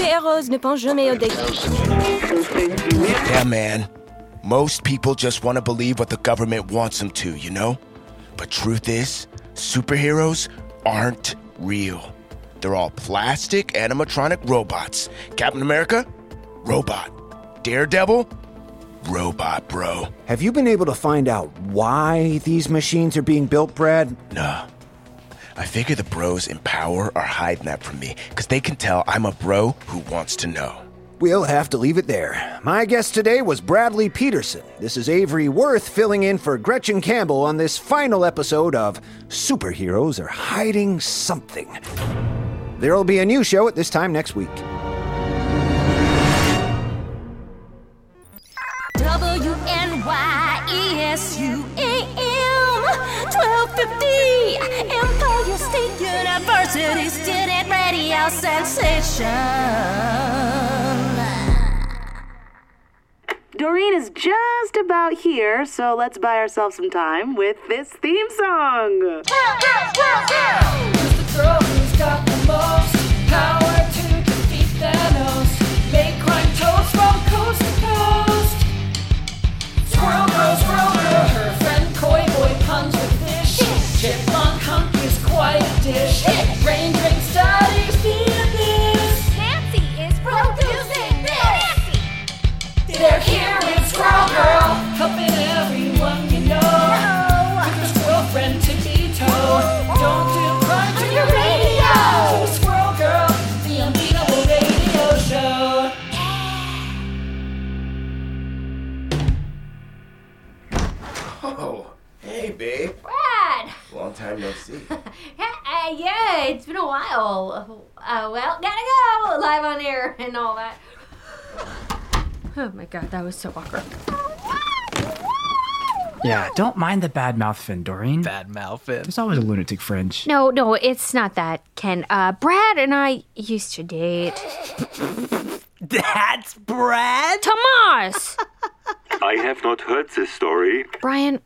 super-héros ne pensent jamais au dégâts. Yeah, man. Most people just want to believe what the government wants them to, you know? But truth is, superheroes aren't real. They're all plastic animatronic robots. Captain America? Robot. Daredevil? Robot, bro. Have you been able to find out why these machines are being built, Brad? Nah. I figure the bros in power are hiding that from me, because they can tell I'm a bro who wants to know. We'll have to leave it there. My guest today was Bradley Peterson. This is Avery Worth filling in for Gretchen Campbell on this final episode of Superheroes Are Hiding Something. There'll be a new show at this time next week. WNYESUAM 1250 Empire State University student radio sensation. Doreen is just about here, so let's buy ourselves some time with this theme song. Who's the girl who's got the most power to defeat Thanos? Make crime toast from coast to coast. Squirrel girl, her friend Koi Boy puns with fish. Chipmunk hunk is quite a dish. Rain drink studies penis. Nancy is producing this. They're here with Squirrel Girl, helping everyone you know. With her squirrel friend Tito. Don't do crime to your radio. Squirrel Girl, the unbeatable radio show. Oh, hey, babe. Brad! Long time no see. Yeah, it's been a while. Well, gotta go live on air and all that. Oh my god, that was so awkward. Yeah, don't mind the bad mouth Finn, Doreen. Bad mouth Finn. There's always a lunatic fringe. No, it's not that, Ken. Brad and I used to date. That's Brad? Tomas! I have not heard this story. Brian,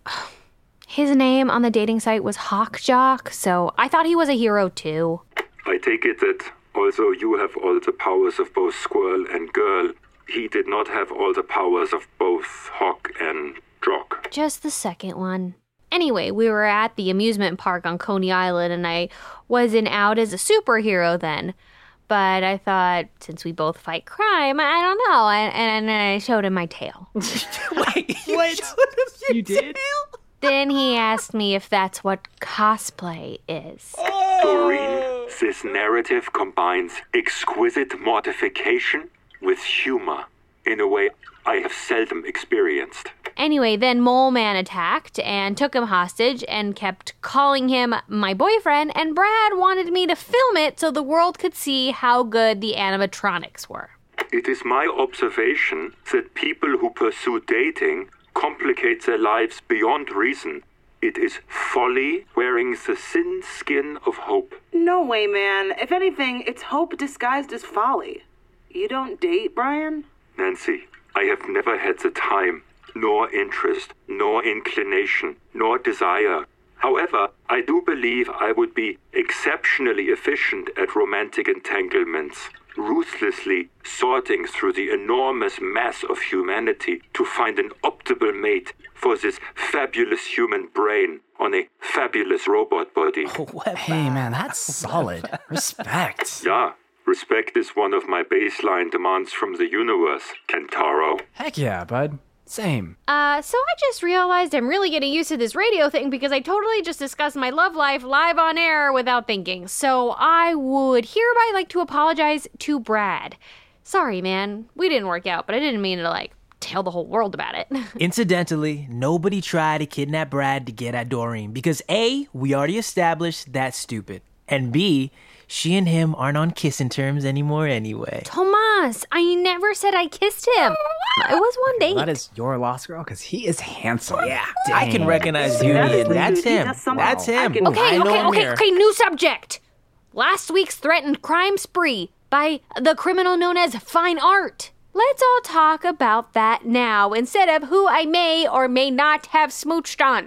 his name on the dating site was Hawkjock, so I thought he was a hero too. I take it that although you have all the powers of both squirrel and girl, he did not have all the powers of both hawk and jock. Just the second one. Anyway, we were at the amusement park on Coney Island, and I wasn't out as a superhero then. But I thought, since we both fight crime, I don't know, and I showed him my tail. Wait, what? You did? Then he asked me if that's what cosplay is. Doreen, this narrative combines exquisite mortification with humor in a way I have seldom experienced. Anyway, then Mole Man attacked and took him hostage and kept calling him my boyfriend, and Brad wanted me to film it so the world could see how good the animatronics were. It is my observation that people who pursue dating complicate their lives beyond reason. It is folly wearing the thin skin of hope. No way, man. If anything, it's hope disguised as folly. You don't date, Brian? Nancy, I have never had the time, nor interest, nor inclination, nor desire. However, I do believe I would be exceptionally efficient at romantic entanglements, ruthlessly sorting through the enormous mass of humanity to find an optimal mate for this fabulous human brain on a fabulous robot body. Hey, man, that's solid. Respect. Yeah, respect is one of my baseline demands from the universe, Kentaro. Heck yeah, bud. Same. So I just realized I'm really getting used to this radio thing because I totally just discussed my love life live on air without thinking. So I would hereby like to apologize to Brad. Sorry, man. We didn't work out, but I didn't mean to, tell the whole world about it. Incidentally, nobody tried to kidnap Brad to get at Doreen because A, we already established that's stupid, and B, she and him aren't on kissing terms anymore anyway. Tomas, I never said I kissed him. It was one date. That is your lost girl, because he is handsome. Yeah, Dang. I can recognize beauty, and that's him. That's him. I know him here. Okay, new subject. Last week's threatened crime spree by the criminal known as Fine Art. Let's all talk about that now instead of who I may or may not have smooched on.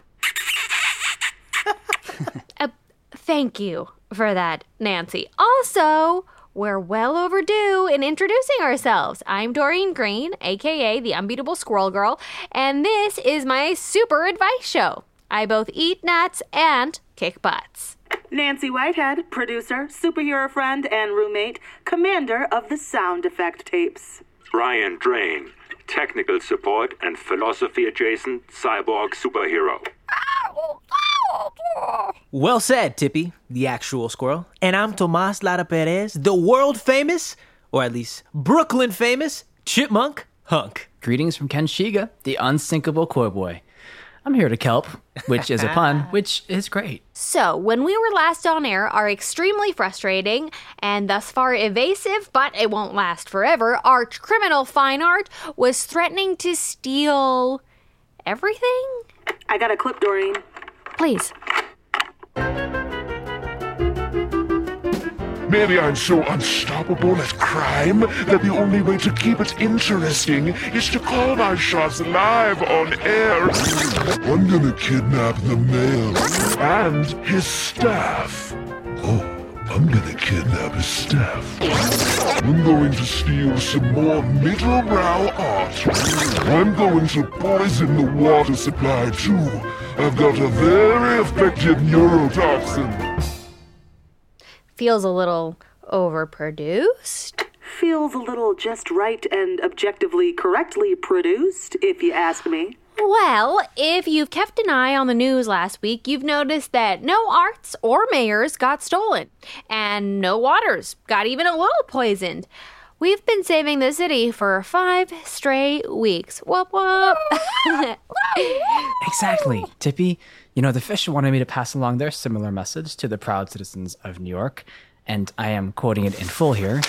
Thank you for that, Nancy. Also, We're well overdue in introducing ourselves. I'm Doreen Green, aka the Unbeatable Squirrel Girl, and this is my super advice show. I both eat nuts and kick butts. Nancy Whitehead, producer, superhero friend, and roommate, commander of the sound effect tapes. Ryan Drain, technical support and philosophy-adjacent cyborg superhero. Well said, Tippy, the actual squirrel. And I'm Tomas Lara Perez, the world-famous, or at least Brooklyn-famous, chipmunk hunk. Greetings from Ken Shiga, the unsinkable koi boy. I'm here to kelp, which is a pun, which is great. So, when we were last on air, our extremely frustrating and thus far evasive, but it won't last forever, arch criminal Fine Art was threatening to steal everything? I got a clip, Doreen. Please. Maybe I'm so unstoppable at crime that the only way to keep it interesting is to call my shots live on air. I'm gonna kidnap the mayor and his staff. Oh, I'm gonna kidnap his staff. I'm going to steal some more middle-brow art. I'm going to poison the water supply too. I've got a very effective neurotoxin. Feels a little overproduced. Feels a little just right and objectively correctly produced, if you ask me. Well, if you've kept an eye on the news last week, you've noticed that no arts or mayors got stolen, and no waters got even a little poisoned. We've been saving the city for 5 straight weeks. Whoop, whoop. Exactly, Tippy. You know, the fish wanted me to pass along their similar message to the proud citizens of New York, and I am quoting it in full here.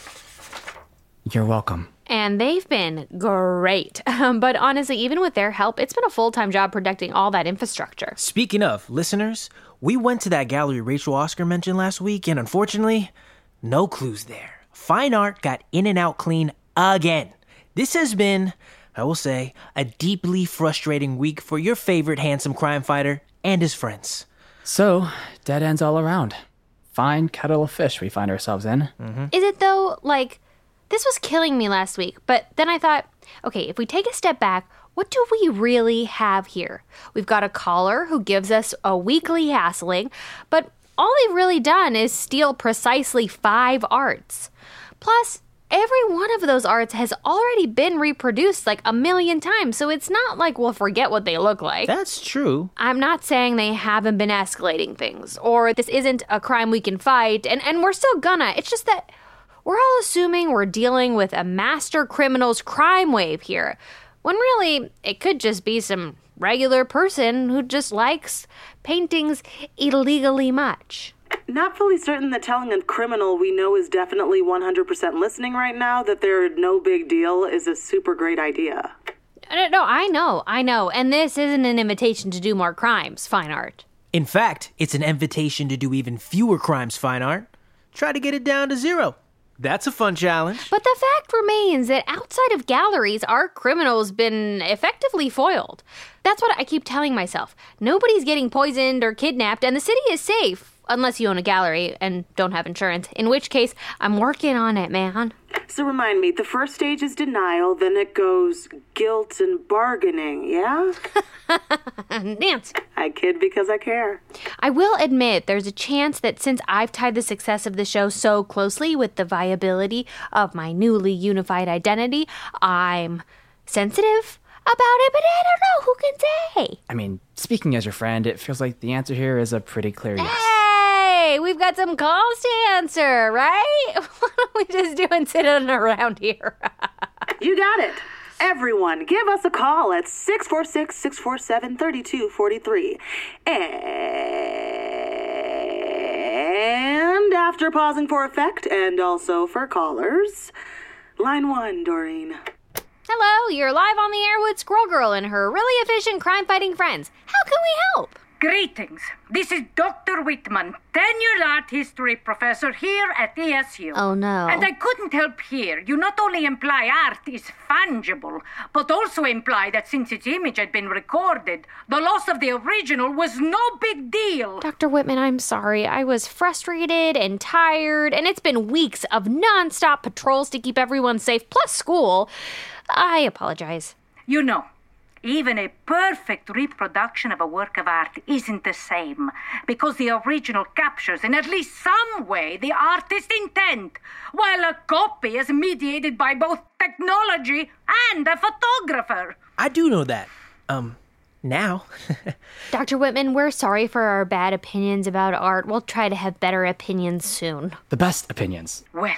You're welcome. And they've been great. But honestly, even with their help, it's been a full-time job protecting all that infrastructure. Speaking of, listeners, we went to that gallery Rachel Oscar mentioned last week, and unfortunately, no clues there. Fine Art got in and out clean again. This has been, I will say, a deeply frustrating week for your favorite handsome crime fighter and his friends. So, dead ends all around. Fine kettle of fish we find ourselves in. Mm-hmm. Is it though? Like, this was killing me last week, but then I thought, okay, if we take a step back, what do we really have here? We've got a caller who gives us a weekly hassling, but all they've really done is steal precisely 5 arts. Plus, every one of those arts has already been reproduced like 1 million times, so it's not like we'll forget what they look like. That's true. I'm not saying they haven't been escalating things, or this isn't a crime we can fight, and we're still gonna. It's just that we're all assuming we're dealing with a master criminal's crime wave here, when really it could just be some regular person who just likes paintings illegally much. Not fully certain that telling a criminal we know is definitely 100% listening right now that they're no big deal is a super great idea. No, I know. And this isn't an invitation to do more crimes, Fine Art. In fact, it's an invitation to do even fewer crimes, Fine Art. Try to get it down to 0. That's a fun challenge. But the fact remains that outside of galleries, our criminals been effectively foiled. That's what I keep telling myself. Nobody's getting poisoned or kidnapped, and the city is safe. Unless you own a gallery and don't have insurance, in which case, I'm working on it, man. So remind me, the first stage is denial, then it goes guilt and bargaining, yeah? Nancy. I kid because I care. I will admit there's a chance that since I've tied the success of the show so closely with the viability of my newly unified identity, I'm sensitive about it, but I don't know, who can say? I mean, speaking as your friend, it feels like the answer here is a pretty clear yes. Hey, we've got some calls to answer, right? What are we just doing sitting around here? You got it. Everyone, give us a call at 646-647-3243. And after pausing for effect and also for callers, line 1, Doreen. Hello, you're live on the air with Squirrel Girl and her really efficient crime-fighting friends. How can we help? Greetings. This is Dr. Whitman, tenured art history professor here at ESU. Oh, no. And I couldn't help hear you not only imply art is fungible, but also imply that since its image had been recorded, the loss of the original was no big deal. Dr. Whitman, I'm sorry. I was frustrated and tired, and it's been weeks of nonstop patrols to keep everyone safe, plus school. I apologize. You know, even a perfect reproduction of a work of art isn't the same, because the original captures in at least some way the artist's intent, while a copy is mediated by both technology and a photographer. I do know that. Now. Dr. Whitman, we're sorry for our bad opinions about art. We'll try to have better opinions soon. The best opinions. Well,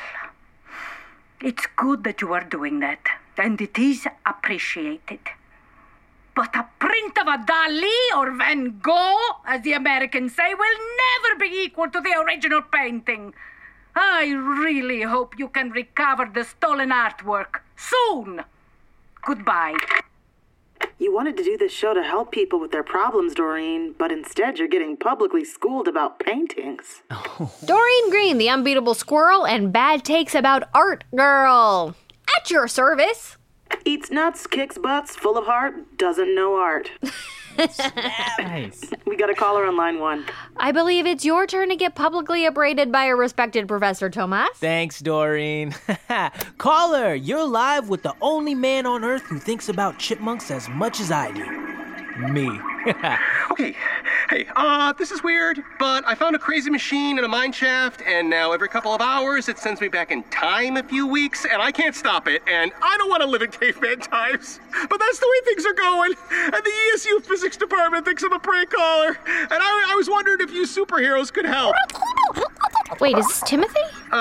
it's good that you are doing that, and it is appreciated. But a print of a Dali or Van Gogh, as the Americans say, will never be equal to the original painting. I really hope you can recover the stolen artwork soon. Goodbye. You wanted to do this show to help people with their problems, Doreen, but instead you're getting publicly schooled about paintings. Doreen Green, the unbeatable squirrel, and bad takes about art girl. At your service. Eats nuts, kicks butts, full of heart, doesn't know art. Nice. We got a caller on line 1. I believe it's your turn to get publicly abraded by a respected Professor Tomas. Thanks, Doreen. Caller, you're live with the only man on Earth who thinks about chipmunks as much as I do. Me. Okay, hey, this is weird, but I found a crazy machine in a mine shaft, and now every couple of hours it sends me back in time a few weeks, and I can't stop it, and I don't want to live in caveman times, but that's the way things are going, and the ESU physics department thinks I'm a prank caller, and I was wondering if you superheroes could help. Wait, is this Timothy?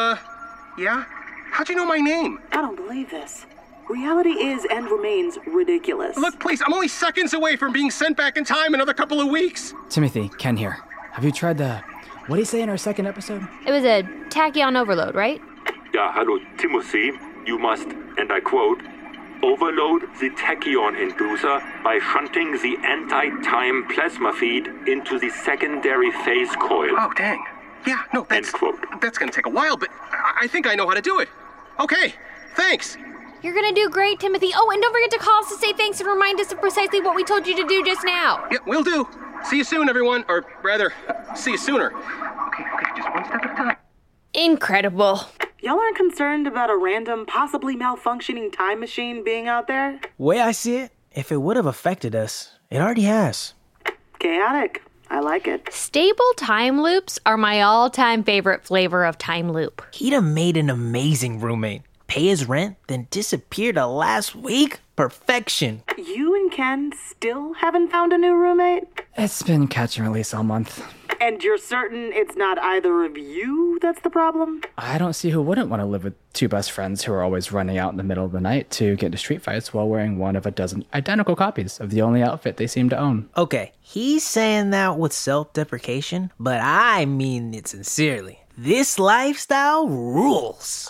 Yeah? How'd you know my name? I don't believe this. Reality is and remains ridiculous. Look, please, I'm only seconds away from being sent back in time another couple of weeks. Timothy, Ken here. Have you tried what did he say in our second episode? It was a tachyon overload, right? Ja, hallo, Timothy. You must, and I quote, overload the tachyon inducer by shunting the anti-time plasma feed into the secondary phase coil. Oh, dang. Yeah, no, that's going to take a while, but I think I know how to do it. Okay, thanks. You're gonna do great, Timothy. Oh, and don't forget to call us to say thanks and remind us of precisely what we told you to do just now. Yeah, will do. See you soon, everyone. Or rather, see you sooner. Okay, just one step at a time. Incredible. Y'all aren't concerned about a random, possibly malfunctioning time machine being out there? Way I see it, if it would have affected us, it already has. Chaotic. I like it. Stable time loops are my all-time favorite flavor of time loop. He'd have made an amazing roommate. Pay his rent, then disappear to last week? Perfection. You and Ken still haven't found a new roommate? It's been catch and release all month. And you're certain it's not either of you that's the problem? I don't see who wouldn't want to live with two best friends who are always running out in the middle of the night to get into street fights while wearing one of a dozen identical copies of the only outfit they seem to own. Okay, he's saying that with self-deprecation, but I mean it sincerely. This lifestyle rules.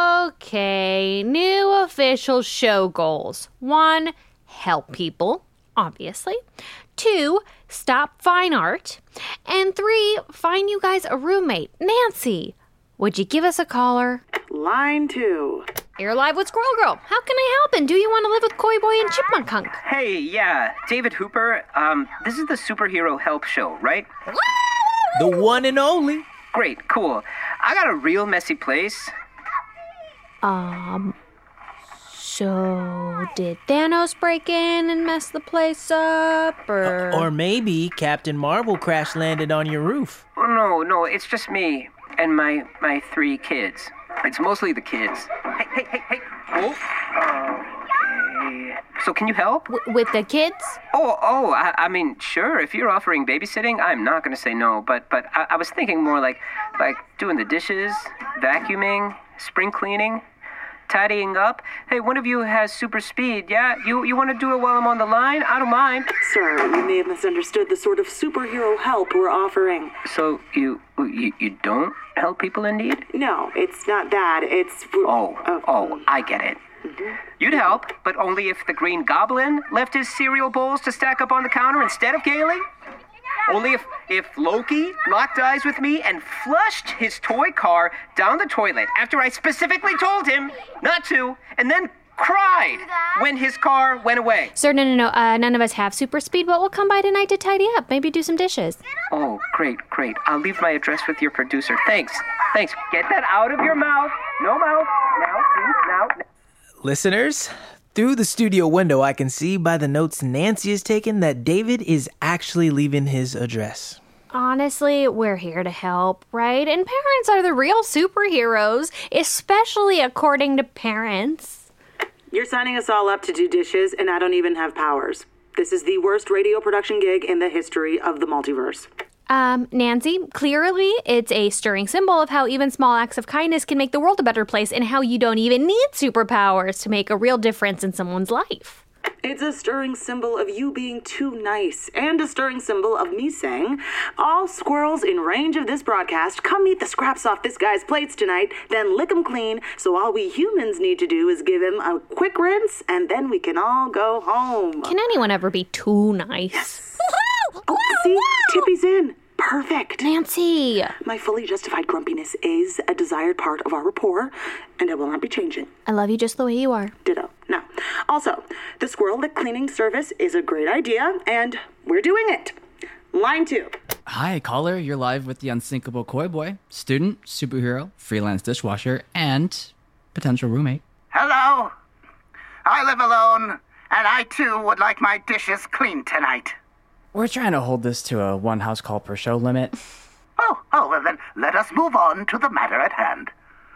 Okay, new official show goals. 1, help people, obviously. 2, stop fine art. And 3, find you guys a roommate. Nancy, would you give us a caller? Line 2. You're live with Squirrel Girl. How can I help? And do you want to live with Koi Boy and Chipmunk Hunk? Hey, yeah, David Hooper. This is the Superhero Help Show, right? The one and only. Great, cool. I got a real messy place. So did Thanos break in and mess the place up, or? Or maybe Captain Marvel crash landed on your roof. Oh, no, it's just me and my 3 kids. It's mostly the kids. Hey. Oh. Okay. So can you help? With the kids? I mean, sure, if you're offering babysitting, I'm not going to say no, but I was thinking more like doing the dishes, vacuuming, spring cleaning, tidying up. Hey, one of you has super speed, yeah? You want to do it while I'm on the line? I don't mind. Sir, you may have misunderstood the sort of superhero help we're offering. So you don't help people in need? No, it's not that. It's... I get it. Mm-hmm. You'd help, but only if the Green Goblin left his cereal bowls to stack up on the counter instead of Gailey? Only if Loki locked eyes with me and flushed his toy car down the toilet after I specifically told him not to, and then cried when his car went away. Sir, no. None of us have super speed, but we'll come by tonight to tidy up. Maybe do some dishes. Oh, great. I'll leave my address with your producer. Thanks. Get that out of your mouth. No mouth. Now, please, now. Listeners, through the studio window, I can see by the notes Nancy has taken that David is actually leaving his address. Honestly, we're here to help, right? And parents are the real superheroes, especially according to parents. You're signing us all up to do dishes, and I don't even have powers. This is the worst radio production gig in the history of the multiverse. Nancy, clearly it's a stirring symbol of how even small acts of kindness can make the world a better place and how you don't even need superpowers to make a real difference in someone's life. It's a stirring symbol of you being too nice, and a stirring symbol of me saying, all squirrels in range of this broadcast, come eat the scraps off this guy's plates tonight, then lick them clean, so all we humans need to do is give him a quick rinse, and then we can all go home. Can anyone ever be too nice? Yes. Oh, see? Tippy's in. Perfect. Nancy. My fully justified grumpiness is a desired part of our rapport, and it will not be changing. I love you just the way you are. Ditto. Now, also, the squirrel lick cleaning service is a great idea, and we're doing it. Line 2. Hi, caller. You're live with the unsinkable koi boy, student, superhero, freelance dishwasher, and potential roommate. Hello. I live alone, and I too would like my dishes cleaned tonight. We're trying to hold this to a one house call per show limit. Oh, well then, let us move on to the matter at hand.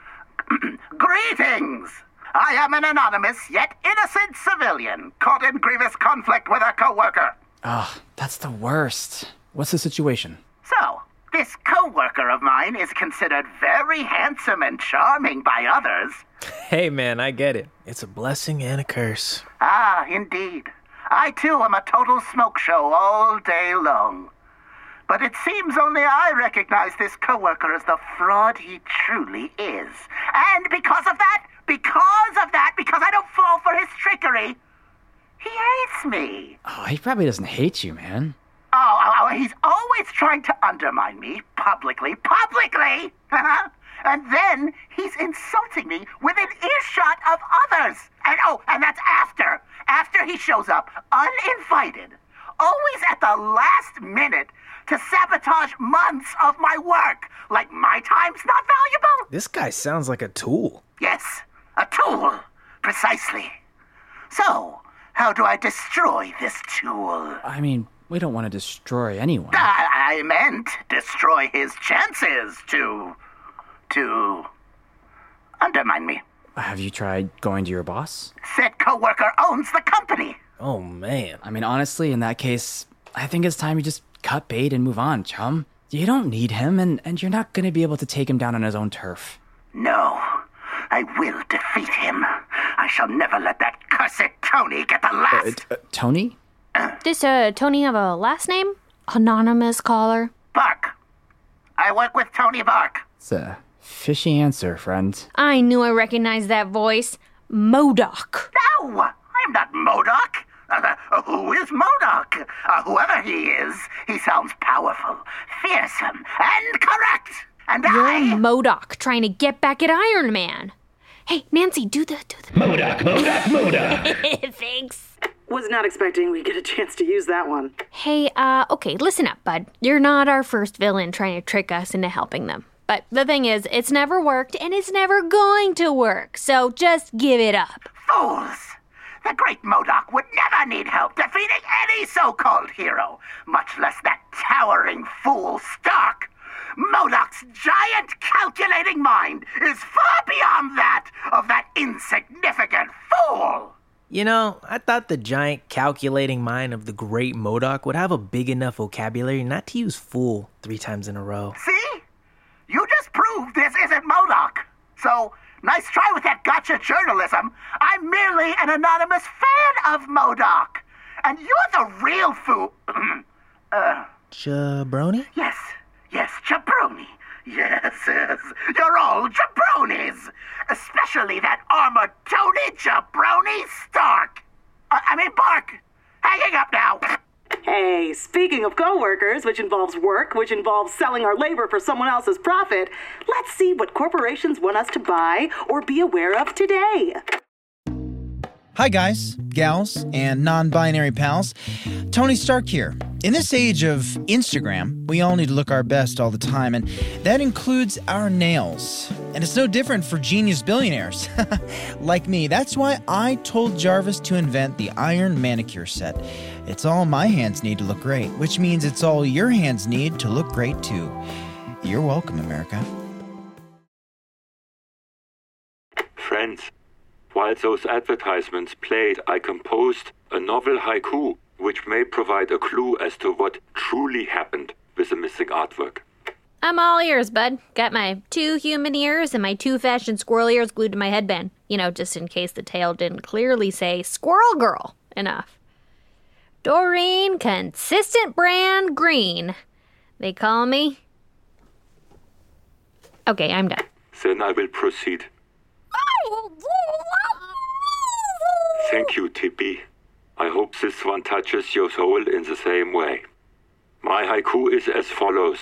Greetings! I am an anonymous yet innocent civilian caught in grievous conflict with a co-worker. That's the worst. What's the situation? So, this co-worker of mine is considered very handsome and charming by others. Hey man, I get it. It's a blessing and a curse. Ah, indeed. I too am a total smoke show all day long. But it seems only I recognize this coworker as the fraud he truly is. And because I don't fall for his trickery, he hates me. Oh, he probably doesn't hate you, man. Oh, he's always trying to undermine me publicly. And then he's insulting me within earshot of others. And that's after he shows up uninvited, always at the last minute to sabotage months of my work. Like my time's not valuable. This guy sounds like a tool. Yes, a tool. Precisely. So, how do I destroy this tool? I mean, we don't want to destroy anyone. I meant destroy his chances to undermine me. Have you tried going to your boss? Said coworker owns the company. Oh, man. I mean, honestly, in that case, I think it's time you just cut bait and move on, chum. You don't need him, and you're not going to be able to take him down on his own turf. No, I will defeat him. I shall never let that cursed Tony get the last. Tony? Does Tony have a last name? Anonymous caller. Bark. I work with Tony Bark. It's a fishy answer, friend. I knew I recognized that voice. MODOK. No, I'm not MODOK. Who is MODOK? Whoever he is, he sounds powerful, fearsome, and correct. And You're MODOK trying to get back at Iron Man. Hey, Nancy, do the... MODOK. Thanks. Was not expecting we'd get a chance to use that one. Hey, okay, listen up, bud. You're not our first villain trying to trick us into helping them. But the thing is, it's never worked, and it's never going to work. So just give it up. Fools! The great MODOK would never need help defeating any so-called hero, much less that towering fool Stark. MODOK's giant calculating mind is far beyond that of that insignificant fool. You know, I thought the giant calculating mind of the great MODOK would have a big enough vocabulary not to use fool 3 times in a row. See? You just proved this isn't MODOK. So, nice try with that gotcha journalism. I'm merely an anonymous fan of MODOK. And you're the real fool. Jabroni? Yes, jabroni. Yes. You're all jabronis. Especially that armored Tony Jabroni Stark. I mean, Bark. Hanging up now. Hey, speaking of coworkers, which involves work, which involves selling our labor for someone else's profit, let's see what corporations want us to buy or be aware of today. Hi guys, gals, and non-binary pals. Tony Stark here. In this age of Instagram, we all need to look our best all the time, and that includes our nails. And it's no different for genius billionaires like me. That's why I told Jarvis to invent the Iron Manicure Set. It's all my hands need to look great, which means it's all your hands need to look great too. You're welcome, America. Friends, while those advertisements played, I composed a novel haiku, which may provide a clue as to what truly happened with the missing artwork. I'm all ears, bud. Got my 2 human ears and my 2 fashion squirrel ears glued to my headband. You know, just in case the tail didn't clearly say Squirrel Girl enough. Doreen Consistent Brand Green. They call me. Okay, I'm done. Then I will proceed. Thank you, Tippy. I hope this one touches your soul in the same way. My haiku is as follows.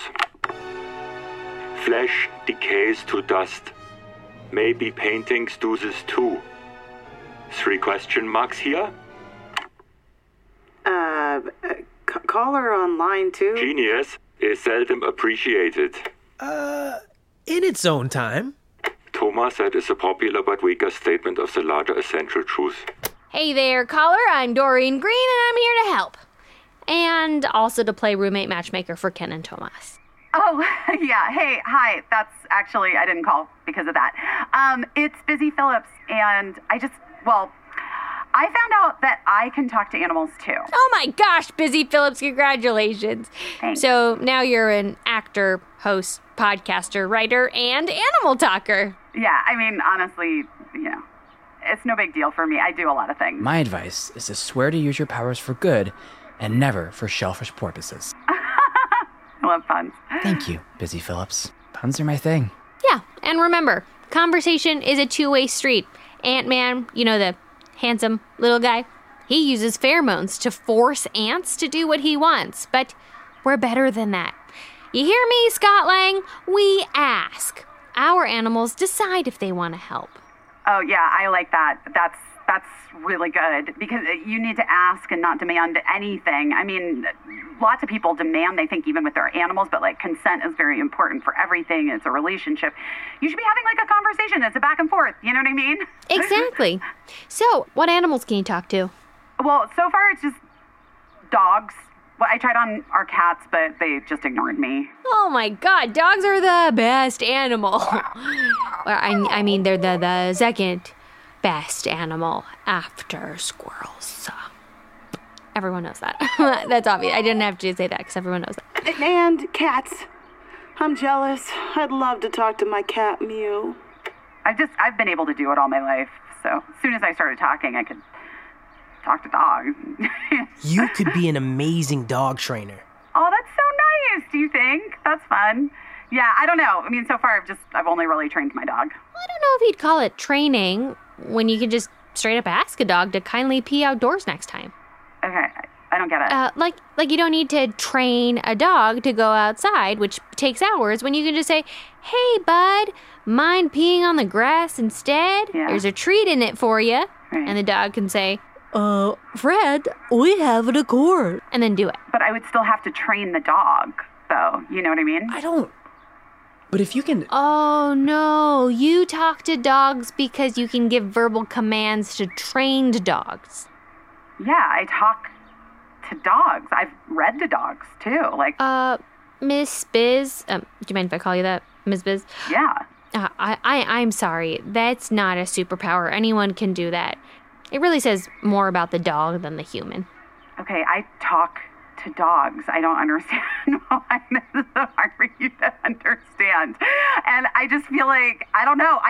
Flesh decays to dust. Maybe paintings do this too. 3 question marks here? Caller on line 2? Genius is seldom appreciated. In its own time. Thomas, that is a popular but weaker statement of the larger essential truth. Hey there, caller. I'm Doreen Green, and I'm here to help. And also to play roommate matchmaker for Ken and Thomas. Oh, yeah. Hey, hi. That's actually, I didn't call because of that. It's Busy Phillips, and I found out that I can talk to animals too. Oh my gosh, Busy Phillips, congratulations. Thanks. So now you're an actor, host, podcaster, writer, and animal talker. Yeah, I mean, honestly, it's no big deal for me. I do a lot of things. My advice is to swear to use your powers for good and never for selfish purposes. I love puns. Thank you, Busy Phillips. Puns are my thing. Yeah, and remember, conversation is a 2-way street. Ant-Man, the handsome little guy, he uses pheromones to force ants to do what he wants. But we're better than that. You hear me, Scott Lang? We ask. Our animals decide if they want to help. Oh, yeah, I like that. That's really good because you need to ask and not demand anything. I mean, lots of people demand, they think, even with their animals, but consent is very important for everything. It's a relationship. You should be having a conversation. It's a back and forth. You know what I mean? Exactly. So, what animals can you talk to? Well, so far it's just dogs. Well, I tried on our cats, but they just ignored me. Oh my God, dogs are the best animal. I mean, they're the second best animal after squirrels. Everyone knows that. That's obvious. I didn't have to say that because everyone knows that. And cats. I'm jealous. I'd love to talk to my cat, Mew. I've been able to do it all my life. So as soon as I started talking, I could talk to dogs. You could be an amazing dog trainer. Oh, that's so nice. Do you think? That's fun. Yeah, I don't know. I mean, so far I've only really trained my dog. I don't know if you'd call it training when you could just straight up ask a dog to kindly pee outdoors next time. Okay, I don't get it. Like you don't need to train a dog to go outside, which takes hours, when you can just say, "Hey, bud, mind peeing on the grass instead? Yeah. There's a treat in it for you." Right. And the dog can say, Fred, we have an accord. And then do it. But I would still have to train the dog, though. You know what I mean? But if you can... Oh, no. You talk to dogs because you can give verbal commands to trained dogs. Yeah, I talk to dogs. I've read to dogs, too. Miss Biz. Do you mind if I call you that, Miss Biz? Yeah. I'm sorry. That's not a superpower. Anyone can do that. It really says more about the dog than the human. Okay, I talk to dogs. I don't understand why this is so hard for you to understand. And I just feel like, I don't know.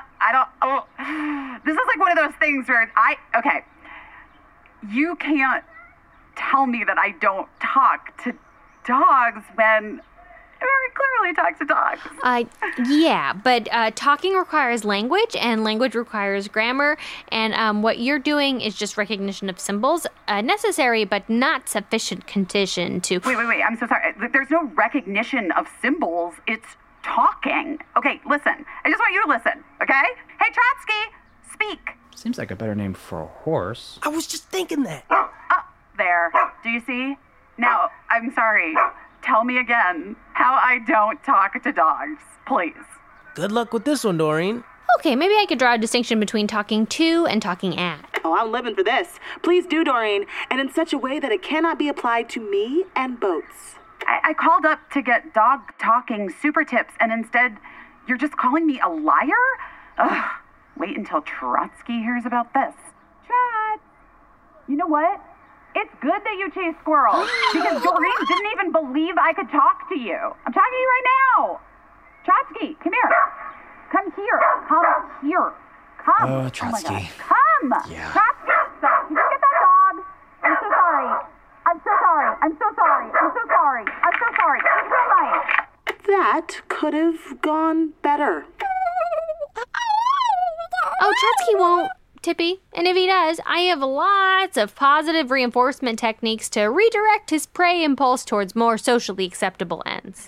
This is one of those things where okay, you can't tell me that I don't talk to dogs when very clearly talk to dogs. Yeah, but talking requires language, and language requires grammar, and what you're doing is just recognition of symbols, necessary but not sufficient condition to... Wait, I'm so sorry. There's no recognition of symbols. It's talking. Okay, listen. I just want you to listen, okay? Hey, Trotsky, speak. Seems like a better name for a horse. I was just thinking that. There. Do you see? Now, I'm sorry. Tell me again how I don't talk to dogs, please. Good luck with this one, Doreen. Okay, maybe I could draw a distinction between talking to and talking at. Oh, I'm living for this. Please do, Doreen, and in such a way that it cannot be applied to me and boats. I called up to get dog talking super tips, and instead, you're just calling me a liar? Ugh. Wait until Trotsky hears about this. Trot! You know what? It's good that you chase squirrels, because Doreen didn't even believe I could talk to you. I'm talking to you right now. Trotsky, come here. Come here. Come here. Come. Oh, Trotsky. Oh my gosh. Come. Yeah. Trotsky, stop. Can you get that dog? I'm so sorry. I'm so sorry. I'm so sorry. I'm so sorry. I'm so sorry. It's real nice. That could have gone better. Oh, Trotsky won't, Tippy. And if he does, I have lots of positive reinforcement techniques to redirect his prey impulse towards more socially acceptable ends.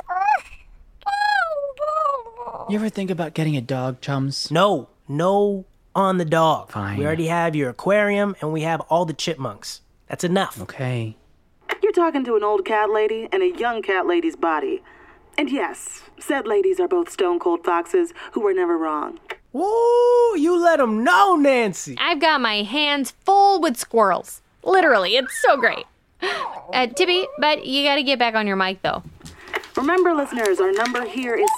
You ever think about getting a dog, Chums? No on the dog. Fine. We already have your aquarium, and we have all the chipmunks. That's enough. Okay. You're talking to an old cat lady and a young cat lady's body. And yes, said ladies are both stone-cold foxes who were never wrong. Ooh, you let them know, Nancy. I've got my hands full with squirrels. Literally, it's so great. Tippy, but you gotta get back on your mic, though. Remember, listeners, our number here is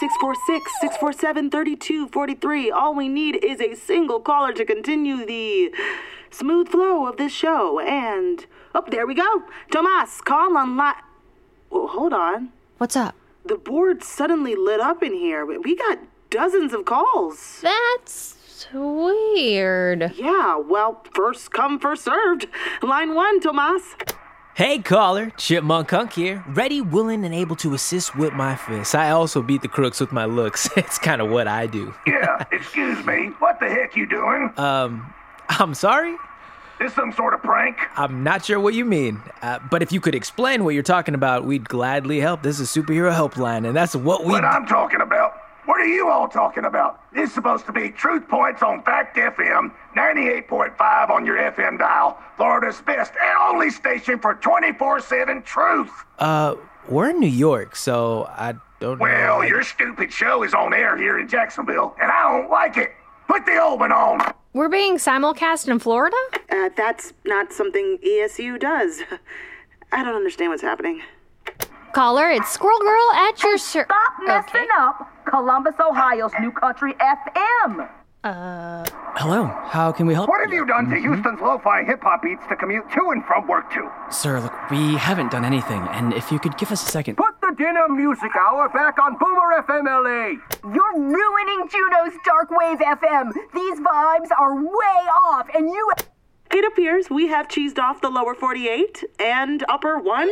646-647-3243. All we need is a single caller to continue the smooth flow of this show. And, there we go. Tomas, call on Oh, hold on. What's up? The board suddenly lit up in here. We got dozens of calls. That's weird. Yeah, well, first come, first served. Line 1, Tomas. Hey, caller. Chipmunk Hunk here. Ready, willing, and able to assist with my fists. I also beat the crooks with my looks. It's kind of what I do. Yeah, excuse me. What the heck you doing? I'm sorry? Is some sort of prank? I'm not sure what you mean. But if you could explain what you're talking about, we'd gladly help. This is Superhero Helpline, and that's what we... What I'm talking about? What are you all talking about? This is supposed to be Truth Points on Fact FM, 98.5 on your FM dial, Florida's best and only station for 24/7 truth. We're in New York, so I don't know. Well, your stupid show is on air here in Jacksonville, and I don't like it. Put the old one on. We're being simulcast in Florida? That's not something ESU does. I don't understand what's happening. Caller, it's Squirrel Girl at your Stop messing up Columbus, Ohio's New Country FM. Hello, how can we help? What have you done to Houston's lo-fi hip-hop beats to commute to and from work to? Sir, look, we haven't done anything, and if you could give us a second... Put the dinner music hour back on Boomer FM LA. You're ruining Juno's Darkwave FM. These vibes are way off, and you... It appears we have cheesed off the lower 48 and upper 1.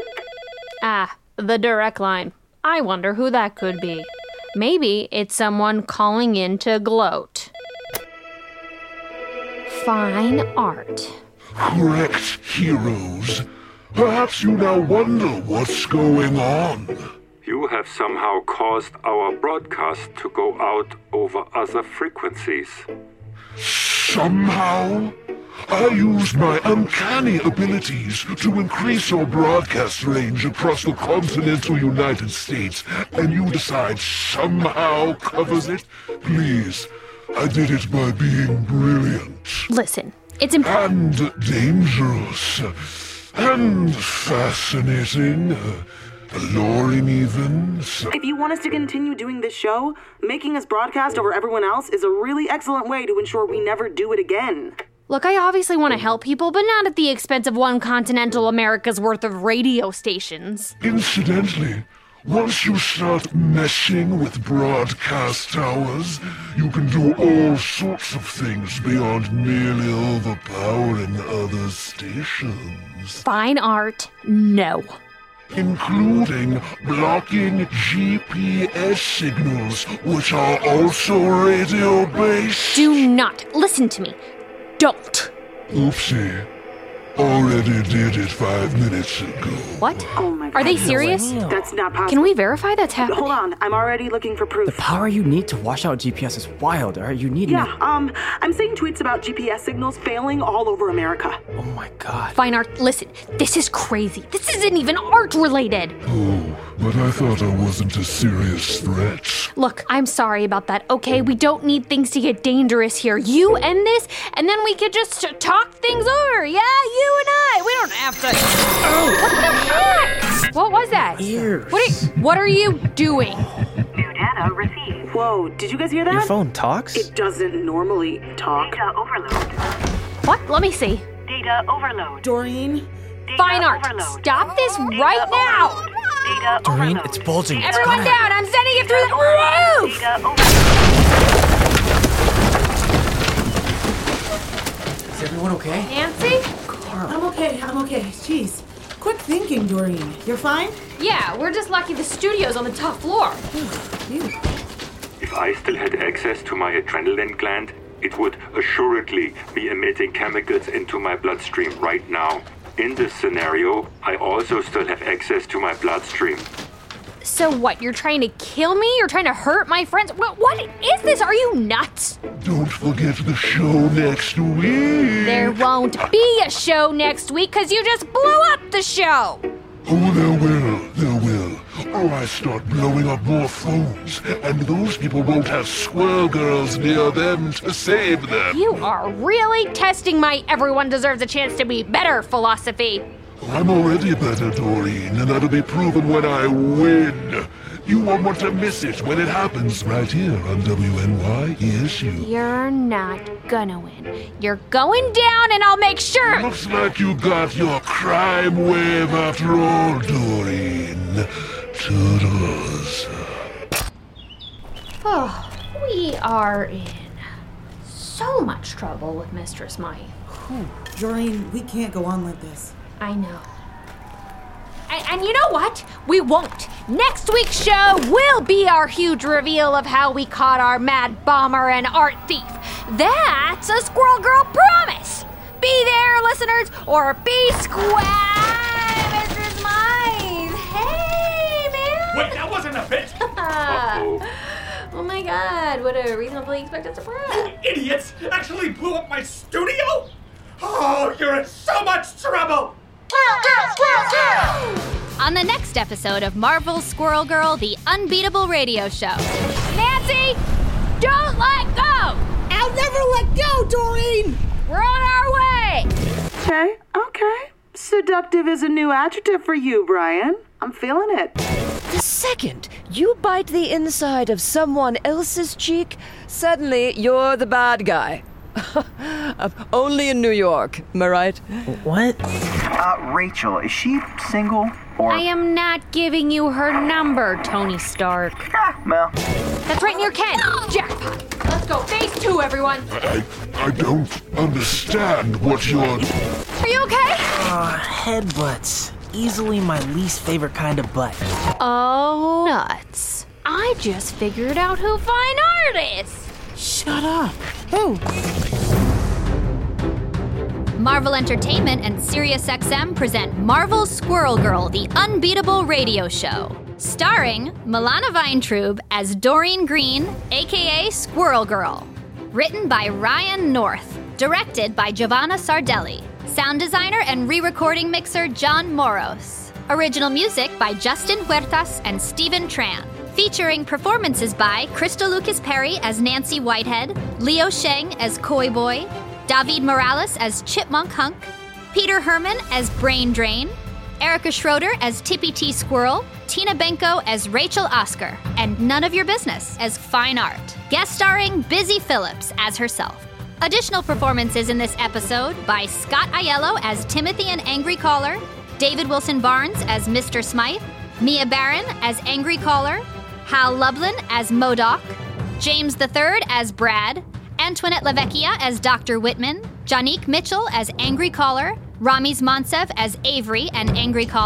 The direct line. I wonder who that could be. Maybe it's someone calling in to gloat. Fine art. Correct, heroes. Perhaps you now wonder what's going on. You have somehow caused our broadcast to go out over other frequencies. Somehow? I used my uncanny abilities to increase your broadcast range across the continental United States, and you decide somehow covers it? Please, I did it by being brilliant. Listen, it's important. And dangerous. And fascinating. Alluring even. If you want us to continue doing this show, making us broadcast over everyone else is a really excellent way to ensure we never do it again. Look, I obviously want to help people, but not at the expense of one continental America's worth of radio stations. Incidentally, once you start messing with broadcast towers, you can do all sorts of things beyond merely overpowering other stations. Fine art, no. including blocking GPS signals, which are also radio-based. Do not listen to me. Don't. Oopsie. Already did it 5 minutes ago. What? Oh my God. Are they serious? That's not possible. Can we verify that's happening? Hold on, I'm already looking for proof. The power you need to wash out GPS is wild. You need I'm seeing tweets about GPS signals failing all over America. Oh my God. Fine art, listen, this is crazy. This isn't even art related. Oh, but I thought I wasn't a serious threat. Look, I'm sorry about that, okay? We don't need things to get dangerous here. You end this, and then we could just talk things over. Yeah, you and I. We don't have to. Oh. What the heck? What was that? Ears. What are you doing? New data received. Whoa, did you guys hear that? Your phone talks? It doesn't normally talk. Data overload. What? Let me see. Data overload. Doreen? Fine art. Stop this right now. Data Doreen, overload. it's bulging. It's Everyone gone. down. I'm sending it through the roof. Data overload. Is everyone okay? Nancy? I'm okay. Jeez. Quick thinking, Doreen. You're fine? Yeah, we're just lucky the studio's on the top floor. If I still had access to my adrenaline gland, it would assuredly be emitting chemicals into my bloodstream right now. In this scenario, I also still have access to my bloodstream. So what, you're trying to kill me? You're trying to hurt my friends? What is this? Are you nuts? Don't forget the show next week. There won't be a show next week because you just blew up the show. Oh, there will. Oh, I start blowing up more phones, and those people won't have squirrel girls near them to save them. You are really testing my everyone deserves a chance to be better philosophy. I'm already better, Doreen, and that'll be proven when I win. You won't want to miss it when it happens right here on WNY ESU. You're not gonna win. You're going down, and I'll make sure. Looks like you got your crime wave after all, Doreen. Toodles. Oh, we are in so much trouble with Mistress Mai. Doreen, we can't go on like this. I know. And you know what? We won't. Next week's show will be our huge reveal of how we caught our mad bomber and art thief. That's a Squirrel Girl promise. Be there, listeners, or be square, Mistress Mai. Hey, man. Wait, that wasn't a bit. Oh my God, what a reasonably expected surprise. Idiots actually blew up my studio? Oh, you're in so much trouble. On the next episode of Marvel's Squirrel Girl, the Unbeatable Radio Show. Nancy, don't let go! I'll never let go, Doreen! We're on our way! Okay. Seductive is a new adjective for you, Brian. I'm feeling it. The second you bite the inside of someone else's cheek, suddenly you're the bad guy. Only in New York, am I right? What? Rachel, is she single or? I am not giving you her number, Tony Stark. Well. That's right near Ken. Jackpot. Let's go. Phase 2, everyone. I don't understand what you're... Are you okay? Headbutts. Easily my least favorite kind of butt. Oh, nuts. I just figured out who Fine Art is. Shut up. Who? Marvel Entertainment and SiriusXM present Marvel's Squirrel Girl, the Unbeatable Radio Show. Starring Milana Weintraub as Doreen Green, aka Squirrel Girl. Written by Ryan North. Directed by Giovanna Sardelli. Sound designer and re-recording mixer John Moros. Original music by Justin Huertas and Stephen Tran. Featuring performances by Crystal Lucas Perry as Nancy Whitehead, Leo Sheng as Coy Boy, David Morales as Chipmunk Hunk, Peter Herman as Brain Drain, Erica Schroeder as Tippy T Squirrel, Tina Benko as Rachel Oscar, and None of Your Business as Fine Art. Guest starring Busy Phillips as herself. Additional performances in this episode by Scott Aiello as Timothy and Angry Caller, David Wilson Barnes as Mr. Smythe, Mia Barron as Angry Caller, Hal Lublin as MODOK, James III as Brad, Antoinette Lavecchia as Dr. Whitman, Janique Mitchell as Angry Caller, Ramiz Montsev as Avery and Angry Caller,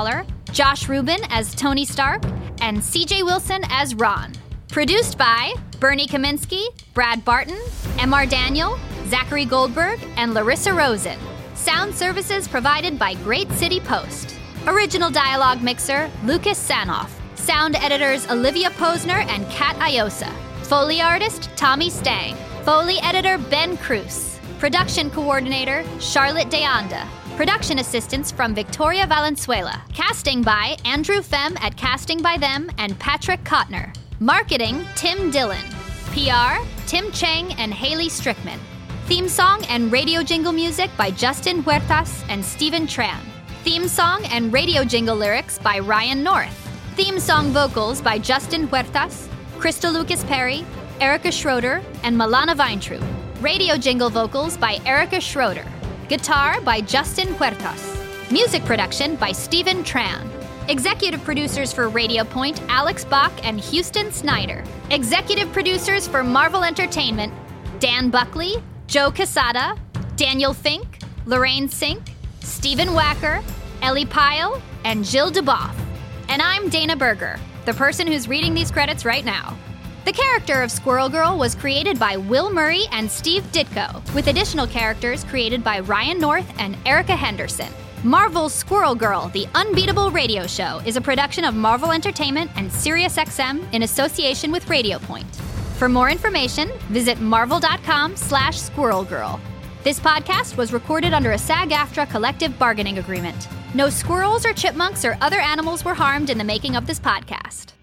Josh Rubin as Tony Stark, and CJ Wilson as Ron. Produced by Bernie Kaminsky, Brad Barton, M.R. Daniel, Zachary Goldberg, and Larissa Rosen. Sound services provided by Great City Post. Original dialogue mixer, Lucas Sanoff. Sound editors, Olivia Posner and Kat Iosa. Foley artist, Tommy Stang. Foley editor, Ben Cruz. Production coordinator, Charlotte Deanda. Production assistance from Victoria Valenzuela. Casting by Andrew Fem at Casting by Them and Patrick Kotner. Marketing, Tim Dillon. PR, Tim Cheng and Haley Strickman. Theme song and radio jingle music by Justin Huertas and Stephen Tran. Theme song and radio jingle lyrics by Ryan North. Theme song vocals by Justin Huertas, Krista Lucas Perry, Erica Schroeder, and Milana Weintraub. Radio jingle vocals by Erica Schroeder. Guitar by Justin Huertas. Music production by Stephen Tran. Executive producers for Radio Point, Alex Bach and Houston Snyder. Executive producers for Marvel Entertainment, Dan Buckley, Joe Casada, Daniel Fink, Lorraine Sink, Stephen Wacker, Ellie Pyle, and Jill DeBoff. And I'm Dana Berger, the person who's reading these credits right now. The character of Squirrel Girl was created by Will Murray and Steve Ditko, with additional characters created by Ryan North and Erica Henderson. Marvel's Squirrel Girl, the Unbeatable Radio Show, is a production of Marvel Entertainment and SiriusXM in association with Radio Point. For more information, visit marvel.com/squirrelgirl. This podcast was recorded under a SAG-AFTRA collective bargaining agreement. No squirrels or chipmunks or other animals were harmed in the making of this podcast.